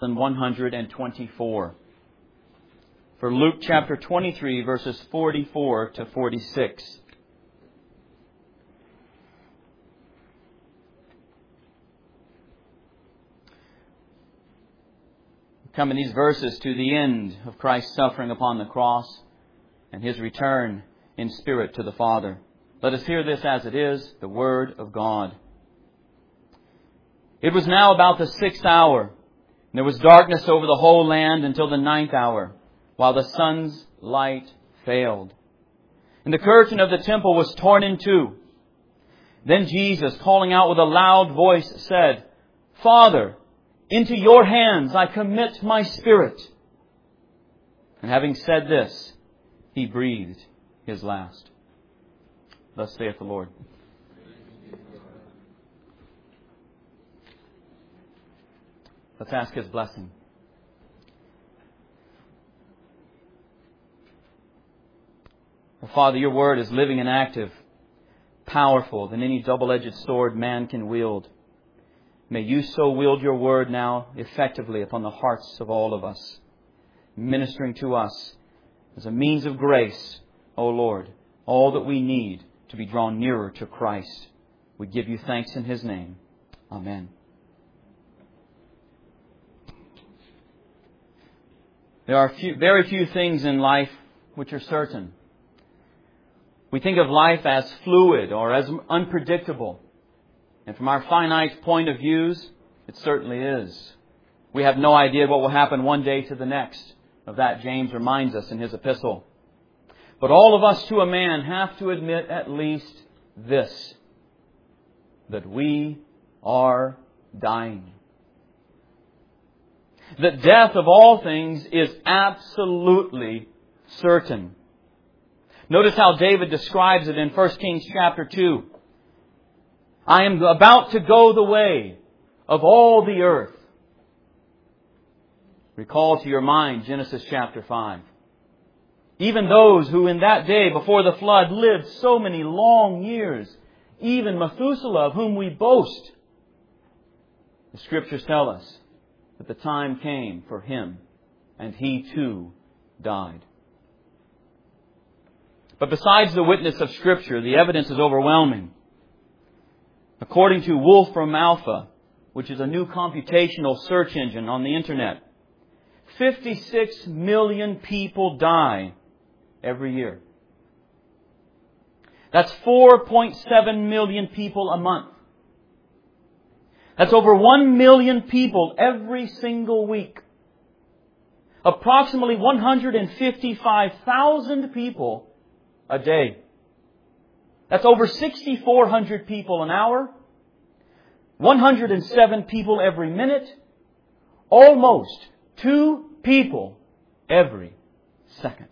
124. For Luke chapter 23, verses 44 to 46. We come in these verses to the end of Christ's suffering upon the cross and His return in spirit to the Father. Let us hear this as it is, the Word of God. It was now about the 6th hour, and there was darkness over the whole land until the 9th hour, while the sun's light failed. And the curtain of the temple was torn in two. Then Jesus, calling out with a loud voice, said, Father, into your hands I commit my spirit. And having said this, He breathed His last. Thus saith the Lord. Let's ask His blessing. Father, your Word is living and active, powerful than any double-edged sword man can wield. May you so wield your Word now effectively upon the hearts of all of us, ministering to us as a means of grace, O Lord, all that we need to be drawn nearer to Christ. We give you thanks in His name. Amen. There are very few things in life which are certain. We think of life as fluid or as unpredictable. And from our finite point of views, it certainly is. We have no idea what will happen one day to the next. Of that James reminds us in his epistle. But all of us to a man have to admit at least this, that we are dying. That death of all things is absolutely certain. Notice how David describes it in 1 Kings chapter 2. I am about to go the way of all the earth. Recall to your mind Genesis chapter 5. Even those who in that day before the flood lived so many long years, even Methuselah, of whom we boast, the Scriptures tell us that the time came for him, and he too died. But besides the witness of Scripture, the evidence is overwhelming. According to Wolfram Alpha, which is a new computational search engine on the Internet, 56 million people die every year. That's 4.7 million people a month. That's over 1 million people every single week. Approximately 155,000 people a day. That's over 6,400 people an hour. 107 people every minute. Almost 2 people every second.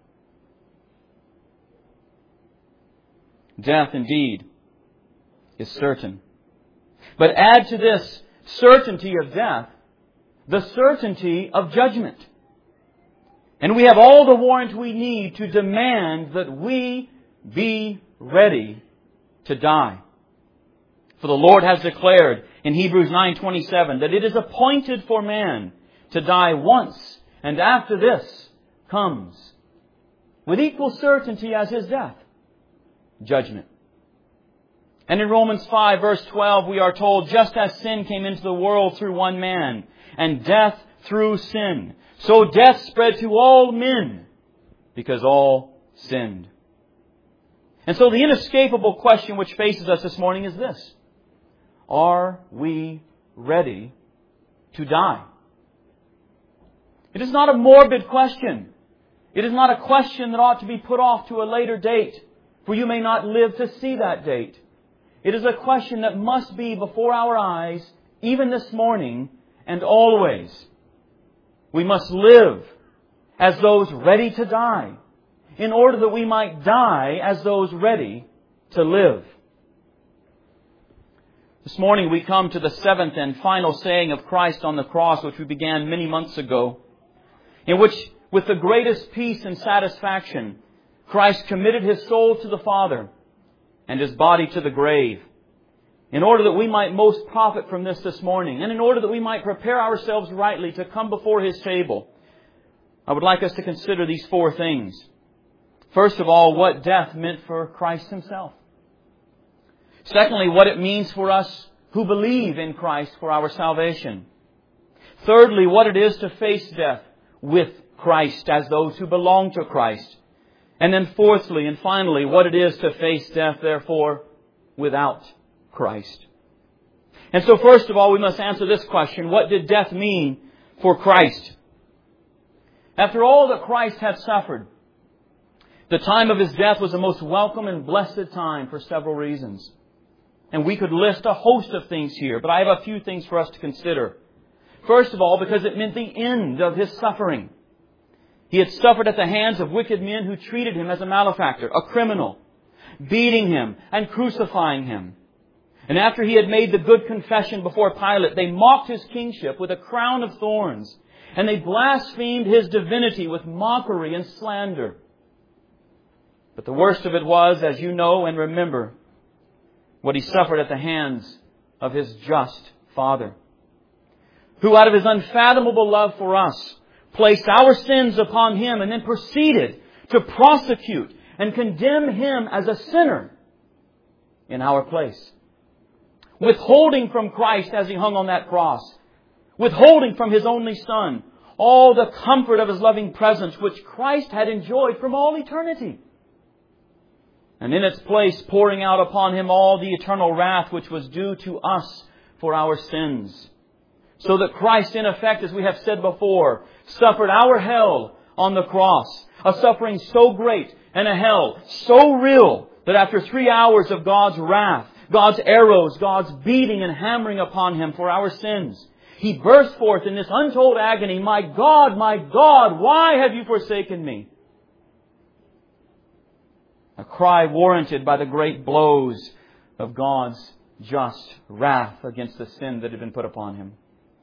Death indeed is certain. But add to this certainty of death the certainty of judgment. And we have all the warrant we need to demand that we be ready to die. For the Lord has declared in Hebrews 9:27 that it is appointed for man to die once, and after this comes, with equal certainty as his death, judgment. And in Romans 5 verse 12 we are told, just as sin came into the world through one man, and death through sin, so death spread to all men, because all sinned. And so the inescapable question which faces us this morning is this: are we ready to die? It is not a morbid question. It is not a question that ought to be put off to a later date, for you may not live to see that date. It is a question that must be before our eyes, even this morning and always. We must live as those ready to die, in order that we might die as those ready to live. This morning we come to the 7th and final saying of Christ on the cross, which we began many months ago, in which, with the greatest peace and satisfaction, Christ committed His soul to the Father and His body to the grave. in order that we might most profit from this morning, and in order that we might prepare ourselves rightly to come before His table, I would like us to consider these four things. First of all, what death meant for Christ Himself. Secondly, what it means for us who believe in Christ for our salvation. Thirdly, what it is to face death with Christ as those who belong to Christ. And then fourthly and finally, what it is to face death, therefore, without Christ. And so first of all, we must answer this question: what did death mean for Christ? After all that Christ had suffered, the time of His death was a most welcome and blessed time for several reasons. And we could list a host of things here, but I have a few things for us to consider. First of all, because it meant the end of His suffering. He had suffered at the hands of wicked men who treated Him as a malefactor, a criminal, beating Him and crucifying Him. And after He had made the good confession before Pilate, they mocked His kingship with a crown of thorns, and they blasphemed His divinity with mockery and slander. But the worst of it was, as you know and remember, what He suffered at the hands of His just Father, who out of His unfathomable love for us placed our sins upon Him and then proceeded to prosecute and condemn Him as a sinner in our place. Withholding from Christ as He hung on that cross, withholding from His only Son all the comfort of His loving presence which Christ had enjoyed from all eternity. And in its place pouring out upon Him all the eternal wrath which was due to us for our sins. So that Christ, in effect, as we have said before, suffered our hell on the cross. A suffering so great and a hell so real that after 3 hours of God's wrath, God's arrows, God's beating and hammering upon Him for our sins, He burst forth in this untold agony, my God, why have you forsaken me?" A cry warranted by the great blows of God's just wrath against the sin that had been put upon Him.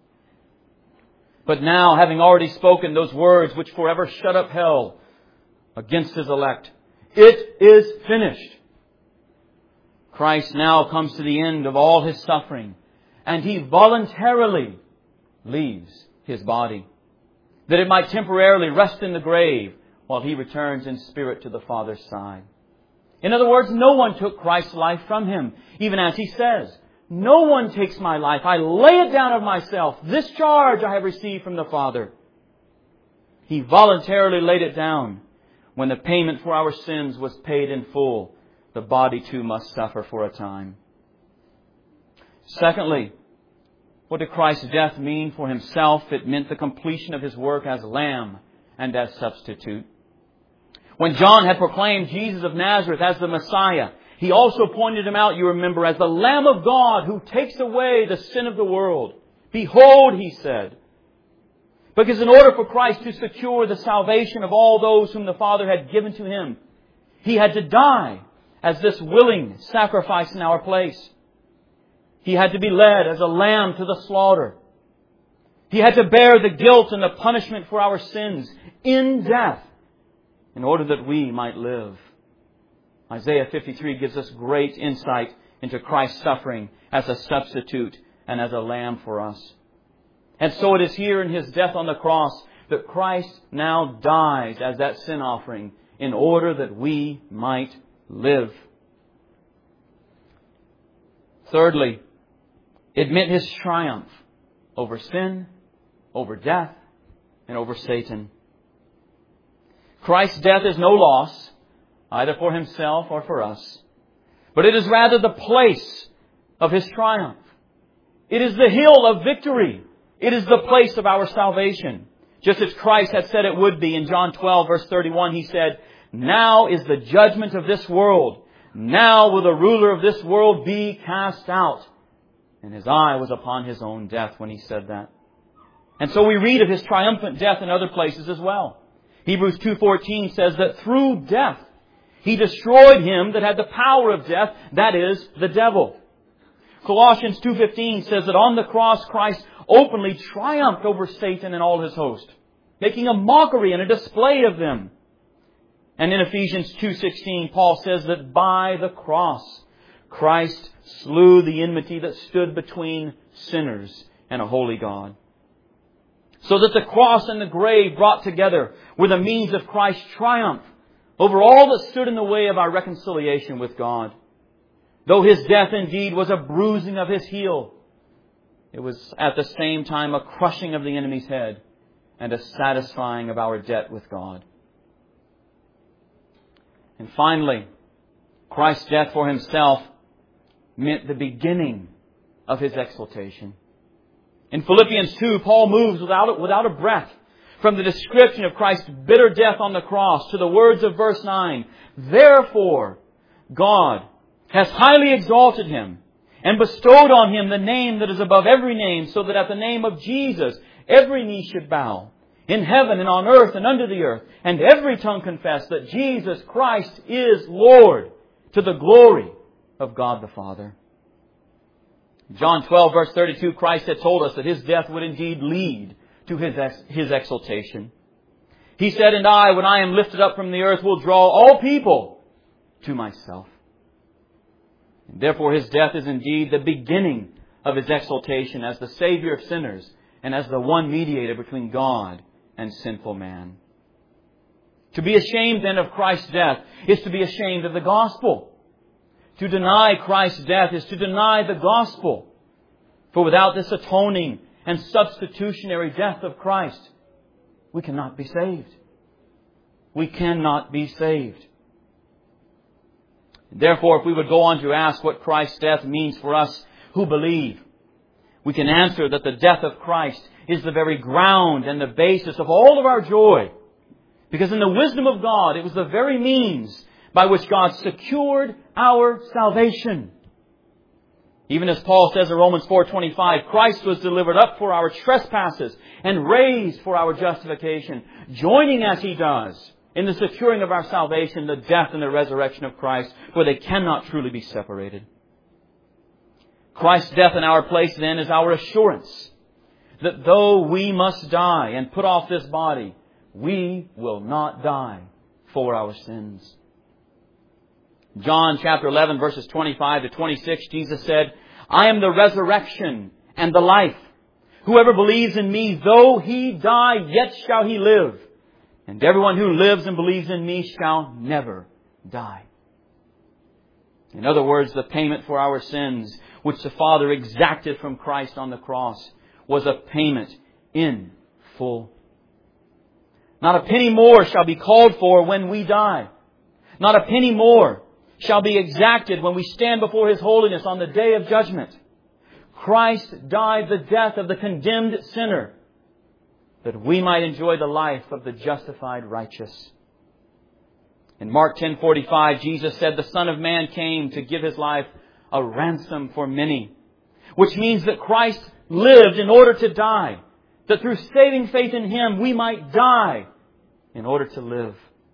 But now, having already spoken those words which forever shut up hell against His elect, it is finished. Christ now comes to the end of all His suffering, and He voluntarily leaves His body, that it might temporarily rest in the grave while He returns in spirit to the Father's side. In other words, no one took Christ's life from Him, even as He says, "No one takes my life. I lay it down of myself. This charge I have received from the Father." He voluntarily laid it down. When the payment for our sins was paid in full, the body too must suffer for a time. Secondly, what did Christ's death mean for Himself? It meant the completion of His work as Lamb and as substitute. When John had proclaimed Jesus of Nazareth as the Messiah, he also pointed Him out, you remember, as the Lamb of God who takes away the sin of the world. "Behold," He said. Because in order for Christ to secure the salvation of all those whom the Father had given to Him, He had to die as this willing sacrifice in our place. He had to be led as a lamb to the slaughter. He had to bear the guilt and the punishment for our sins in death in order that we might live. Isaiah 53 gives us great insight into Christ's suffering as a substitute and as a lamb for us. And so it is here in His death on the cross that Christ now dies as that sin offering in order that we might live. Thirdly, it meant His triumph over sin, over death, and over Satan. Christ's death is no loss, either for Himself or for us, but it is rather the place of His triumph. It is the hill of victory. It is the place of our salvation. Just as Christ had said it would be in John 12, verse 31, He said, "Now is the judgment of this world. Now will the ruler of this world be cast out." And His eye was upon His own death when He said that. And so we read of His triumphant death in other places as well. Hebrews 2:14 says that through death He destroyed him that had the power of death, that is, the devil. Colossians 2:15 says that on the cross Christ openly triumphed over Satan and all his host, making a mockery and a display of them. And in Ephesians 2:16, Paul says that by the cross, Christ slew the enmity that stood between sinners and a holy God. So that the cross and the grave brought together were the means of Christ's triumph over all that stood in the way of our reconciliation with God. Though His death indeed was a bruising of His heel, it was at the same time a crushing of the enemy's head and a satisfying of our debt with God. And finally, Christ's death for Himself meant the beginning of His exaltation. In Philippians 2, Paul moves without a breath from the description of Christ's bitter death on the cross to the words of verse 9. Therefore, God has highly exalted Him and bestowed on Him the name that is above every name, so that at the name of Jesus every knee should bow, in heaven and on earth and under the earth, and every tongue confess that Jesus Christ is Lord, to the glory of God the Father. John 12 verse 32, Christ had told us that His death would indeed lead to His exaltation. He said, "And I, when I am lifted up from the earth, will draw all people to myself." And therefore His death is indeed the beginning of His exaltation as the Savior of sinners and as the one mediator between God and sinful man. To be ashamed then of Christ's death is to be ashamed of the gospel. To deny Christ's death is to deny the gospel. For without this atoning and substitutionary death of Christ, we cannot be saved. We cannot be saved. Therefore, if we would go on to ask what Christ's death means for us who believe, we can answer that the death of Christ is the very ground and the basis of all of our joy. Because in the wisdom of God, it was the very means by which God secured our salvation. Even as Paul says in Romans 4:25, Christ was delivered up for our trespasses and raised for our justification, joining as He does in the securing of our salvation the death and the resurrection of Christ, for they cannot truly be separated. Christ's death in our place then is our assurance that though we must die and put off this body, we will not die for our sins. John chapter 11 verses 25 to 26, Jesus said, "I am the resurrection and the life. Whoever believes in Me, though he die, yet shall he live. And everyone who lives and believes in Me shall never die." In other words, the payment for our sins, which the Father exacted from Christ on the cross, was a payment in full. Not a penny more shall be called for when we die. Not a penny more shall be exacted when we stand before His holiness on the day of judgment. Christ died the death of the condemned sinner, that we might enjoy the life of the justified righteous. In Mark 10:45, Jesus said, "The Son of Man came to give His life a ransom for many," which means that Christ lived in order to die, that through saving faith in Him we might die in order to live.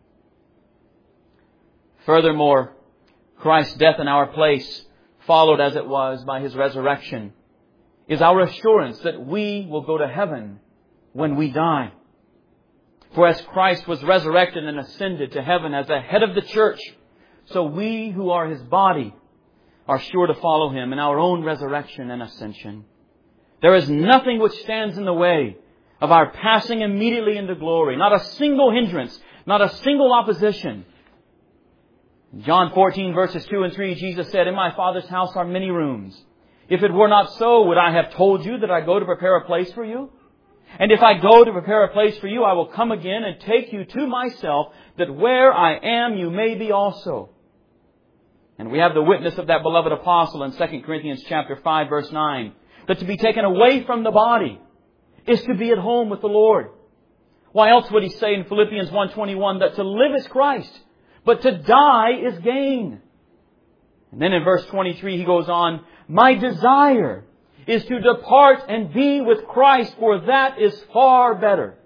Furthermore, Christ's death in our place, followed as it was by His resurrection, is our assurance that we will go to heaven when we die. For as Christ was resurrected and ascended to heaven as the head of the church, so we who are His body are sure to follow Him in our own resurrection and ascension. There is nothing which stands in the way of our passing immediately into glory. Not a single hindrance, not a single opposition. In John 14 verses 2 and 3, Jesus said, "In My Father's house are many rooms. If it were not so, would I have told you that I go to prepare a place for you? And if I go to prepare a place for you, I will come again and take you to Myself, that where I am, you may be also." And we have the witness of that beloved apostle in 2 Corinthians chapter 5 verse 9, that to be taken away from the body is to be at home with the Lord. Why else would he say in Philippians 1:21 that to live is Christ, but to die is gain? And then in verse 23 he goes on, "My desire is to depart and be with Christ, for that is far better."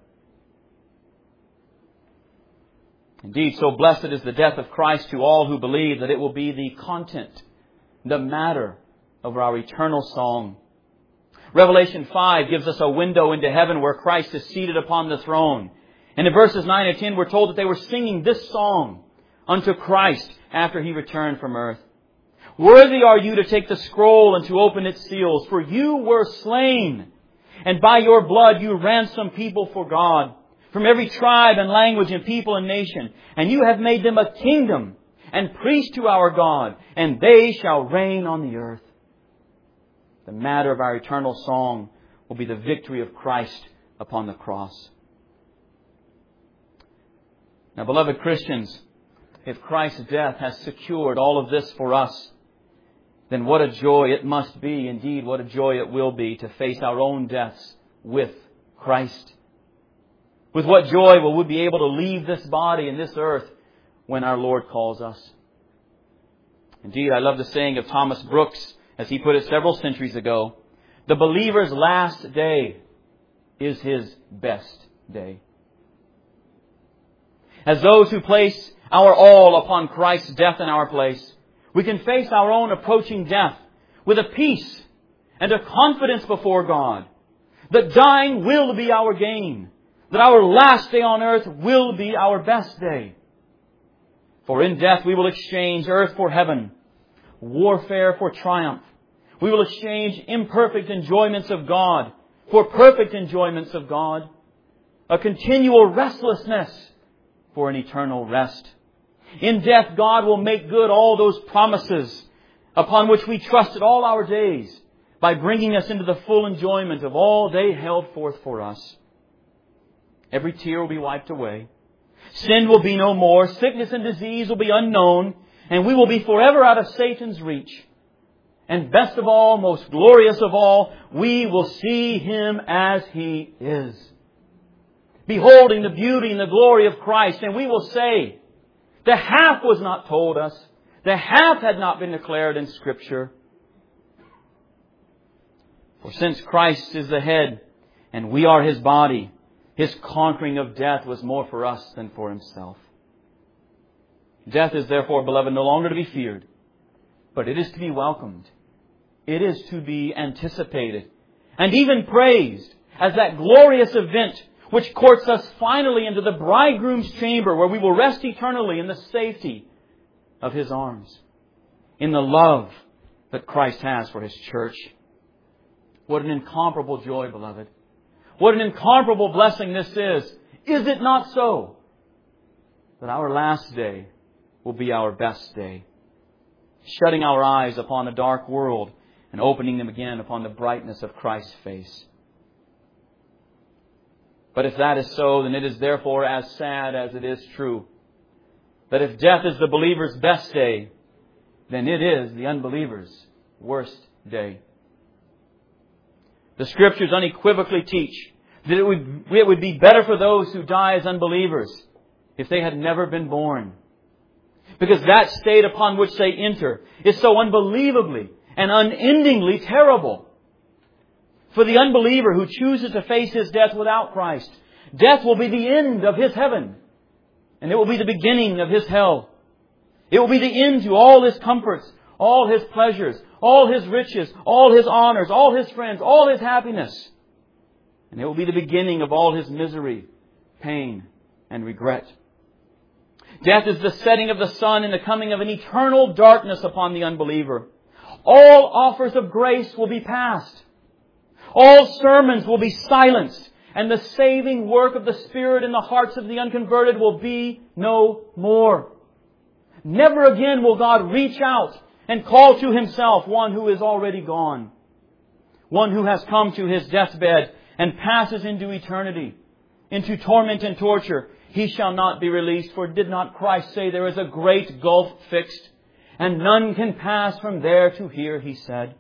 Indeed, so blessed is the death of Christ to all who believe that it will be the content, the matter of our eternal song. Revelation 5 gives us a window into heaven where Christ is seated upon the throne. And in verses 9 and 10 we're told that they were singing this song unto Christ after He returned from earth. Worthy are you to take the scroll and to open its seals, for you were slain, and by your blood you ransomed people for God, from every tribe and language and people and nation, and you have made them a kingdom and priests to our God, and they shall reign on the earth. The matter of our eternal song will be the victory of Christ upon the cross. Now, beloved Christians, if Christ's death has secured all of this for us, then what a joy it must be, indeed what a joy it will be to face our own deaths with Christ. With what joy will we be able to leave this body and this earth when our Lord calls us. Indeed, I love the saying of Thomas Brooks, as he put it several centuries ago, the believer's last day is his best day. As those who place our all upon Christ's death in our place, we can face our own approaching death with a peace and a confidence before God that dying will be our gain, that our last day on earth will be our best day. For in death we will exchange earth for heaven, warfare for triumph. We will exchange imperfect enjoyments of God for perfect enjoyments of God, a continual restlessness for an eternal rest. In death, God will make good all those promises upon which we trusted all our days by bringing us into the full enjoyment of all they held forth for us. Every tear will be wiped away. Sin will be no more. Sickness and disease will be unknown. And we will be forever out of Satan's reach. And best of all, most glorious of all, we will see Him as He is, beholding the beauty and the glory of Christ. And we will say, the half was not told us. The half had not been declared in Scripture. For since Christ is the head and we are His body, His conquering of death was more for us than for Himself. Death is therefore, beloved, no longer to be feared, but it is to be welcomed. It is to be anticipated and even praised as that glorious event which courts us finally into the bridegroom's chamber, where we will rest eternally in the safety of His arms, in the love that Christ has for His church. What an incomparable joy, beloved. What an incomparable blessing this is. Is it not so? That our last day will be our best day, shutting our eyes upon a dark world and opening them again upon the brightness of Christ's face. But if that is so, then it is therefore as sad as it is true, that if death is the believer's best day, then it is the unbeliever's worst day. The Scriptures unequivocally teach that it would be better for those who die as unbelievers if they had never been born. Because that state upon which they enter is so unbelievably and unendingly terrible. For the unbeliever who chooses to face his death without Christ, death will be the end of his heaven. And it will be the beginning of his hell. It will be the end to all his comforts, all his pleasures, all his riches, all his honors, all his friends, all his happiness. And it will be the beginning of all his misery, pain, and regret. Death is the setting of the sun and the coming of an eternal darkness upon the unbeliever. All offers of grace will be past. All sermons will be silenced, and the saving work of the Spirit in the hearts of the unconverted will be no more. Never again will God reach out and call to Himself one who is already gone, one who has come to his deathbed and passes into eternity, into torment and torture. He shall not be released, for did not Christ say there is a great gulf fixed, and none can pass from there to here, He said.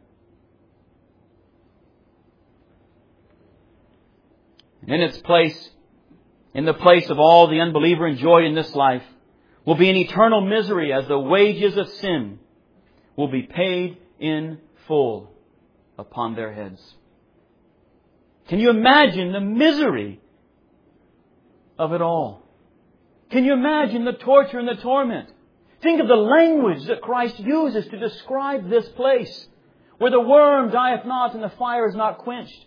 In its place, in the place of all the unbeliever enjoyed in this life, will be an eternal misery, as the wages of sin will be paid in full upon their heads. Can you imagine the misery of it all? Can you imagine the torture and the torment? Think of the language that Christ uses to describe this place, where the worm dieth not and the fire is not quenched.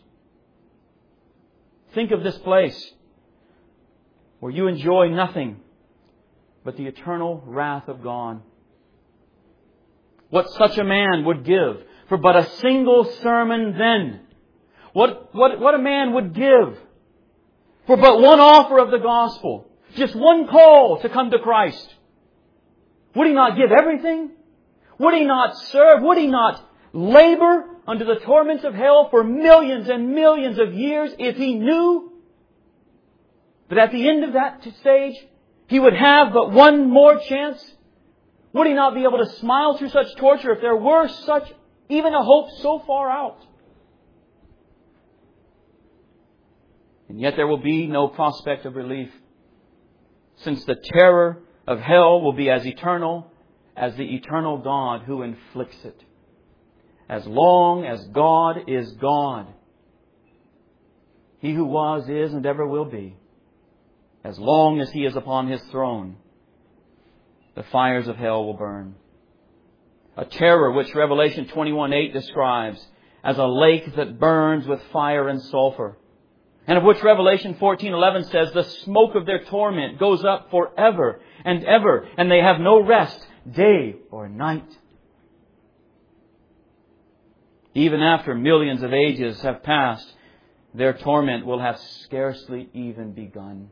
Think of this place where you enjoy nothing but the eternal wrath of God. what such a man would give for but a single sermon then. What a man would give for but one offer of the gospel. Just one call to come to Christ. Would he not give everything? Would he not serve? Would he not labor under the torments of hell for millions and millions of years if he knew that at the end of that stage he would have but one more chance? Would he not be able to smile through such torture if there were such even a hope so far out? And yet there will be no prospect of relief, since the terror of hell will be as eternal as the eternal God who inflicts it. As long as God is God, He who was, is, and ever will be, as long as He is upon His throne, the fires of hell will burn. A terror which Revelation 21:8 describes as a lake that burns with fire and sulfur, and of which Revelation 14:11 says the smoke of their torment goes up forever and ever, and they have no rest, day or night. Even after millions of ages have passed, their torment will have scarcely even begun.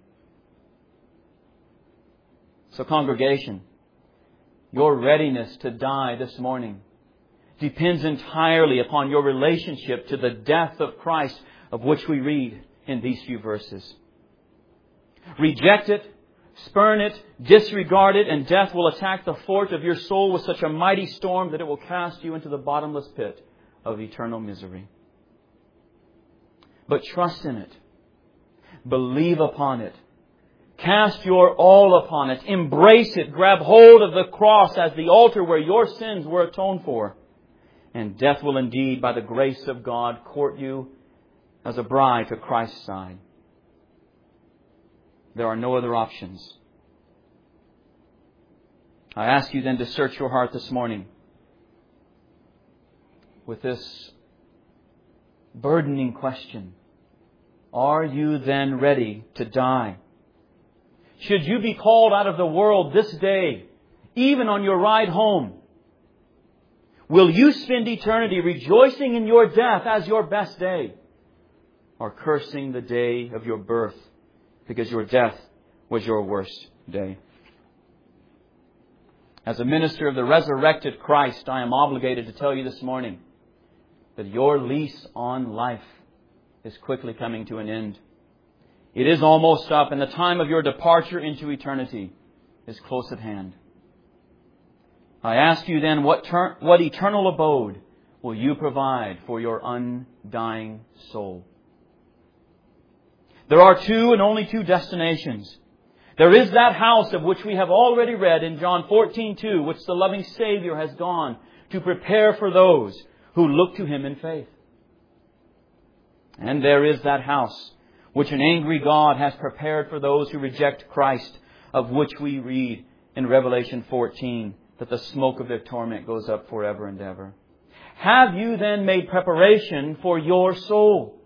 So, congregation, your readiness to die this morning depends entirely upon your relationship to the death of Christ, of which we read in these few verses. Reject it, spurn it, disregard it, and death will attack the fort of your soul with such a mighty storm that it will cast you into the bottomless pit of eternal misery. But trust in it. Believe upon it. Cast your all upon it. Embrace it. Grab hold of the cross as the altar where your sins were atoned for. And death will indeed, by the grace of God, court you as a bride to Christ's side. There are no other options. I ask you then to search your heart this morning with this burdening question. Are you then ready to die? Should you be called out of the world this day, even on your ride home, will you spend eternity rejoicing in your death as your best day, or cursing the day of your birth because your death was your worst day? As a minister of the resurrected Christ, I am obligated to tell you this morning that your lease on life is quickly coming to an end. It is almost up, and the time of your departure into eternity is close at hand. I ask you then, what eternal abode will you provide for your undying soul? There are two and only two destinations. There is that house of which we have already read in John 14:2, which the loving Savior has gone to prepare for those who look to Him in faith. And there is that house which an angry God has prepared for those who reject Christ, of which we read in Revelation 14 that the smoke of their torment goes up forever and ever. Have you then made preparation for your soul?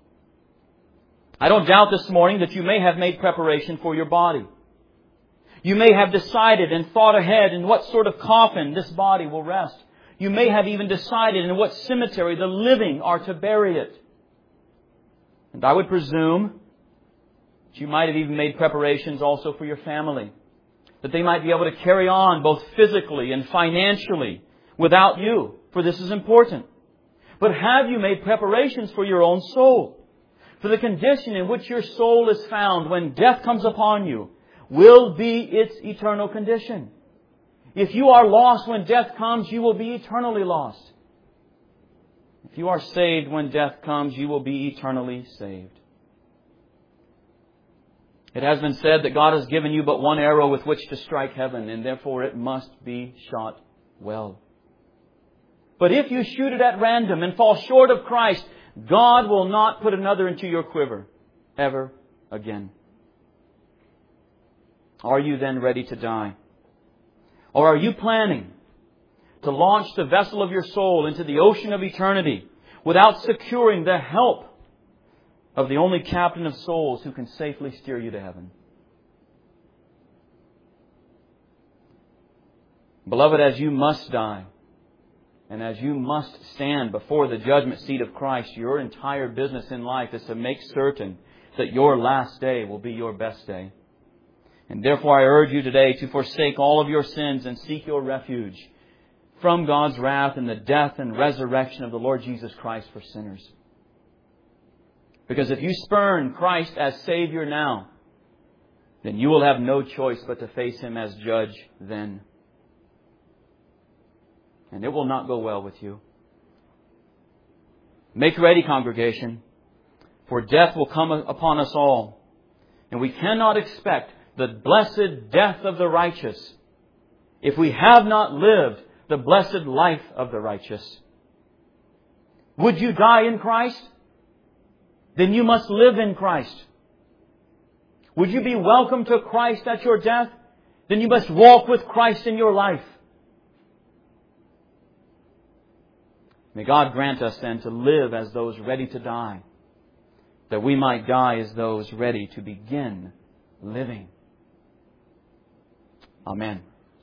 I don't doubt this morning that you may have made preparation for your body. You may have decided and thought ahead in what sort of coffin this body will rest. You may have even decided in what cemetery the living are to bury it. And I would presume that you might have even made preparations also for your family, that they might be able to carry on both physically and financially without you, for this is important. But have you made preparations for your own soul? For the condition in which your soul is found when death comes upon you will be its eternal condition. If you are lost when death comes, you will be eternally lost. If you are saved when death comes, you will be eternally saved. It has been said that God has given you but one arrow with which to strike heaven, and therefore it must be shot well. But if you shoot it at random and fall short of Christ, God will not put another into your quiver ever again. Are you then ready to die? Or are you planning to launch the vessel of your soul into the ocean of eternity without securing the help of the only captain of souls who can safely steer you to heaven? Beloved, as you must die, And as you must stand before the judgment seat of Christ, your entire business in life is to make certain that your last day will be your best day. And therefore I urge you today to forsake all of your sins and seek your refuge from God's wrath in the death and resurrection of the Lord Jesus Christ for sinners. Because if you spurn Christ as Savior now, then you will have no choice but to face Him as judge then. And it will not go well with you. Make ready, congregation, for death will come upon us all. And we cannot expect the blessed death of the righteous if we have not lived the blessed life of the righteous. Would you die in Christ? Then you must live in Christ. Would you be welcome to Christ at your death? Then you must walk with Christ in your life. May God grant us then to live as those ready to die, that we might die as those ready to begin living. Amen.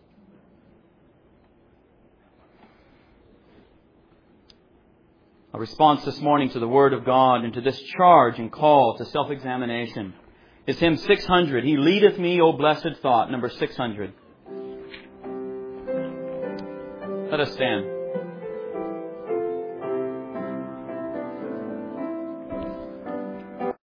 A response this morning to the Word of God and to this charge and call to self-examination is hymn 600. He leadeth me, O blessed thought, number 600. Let us stand.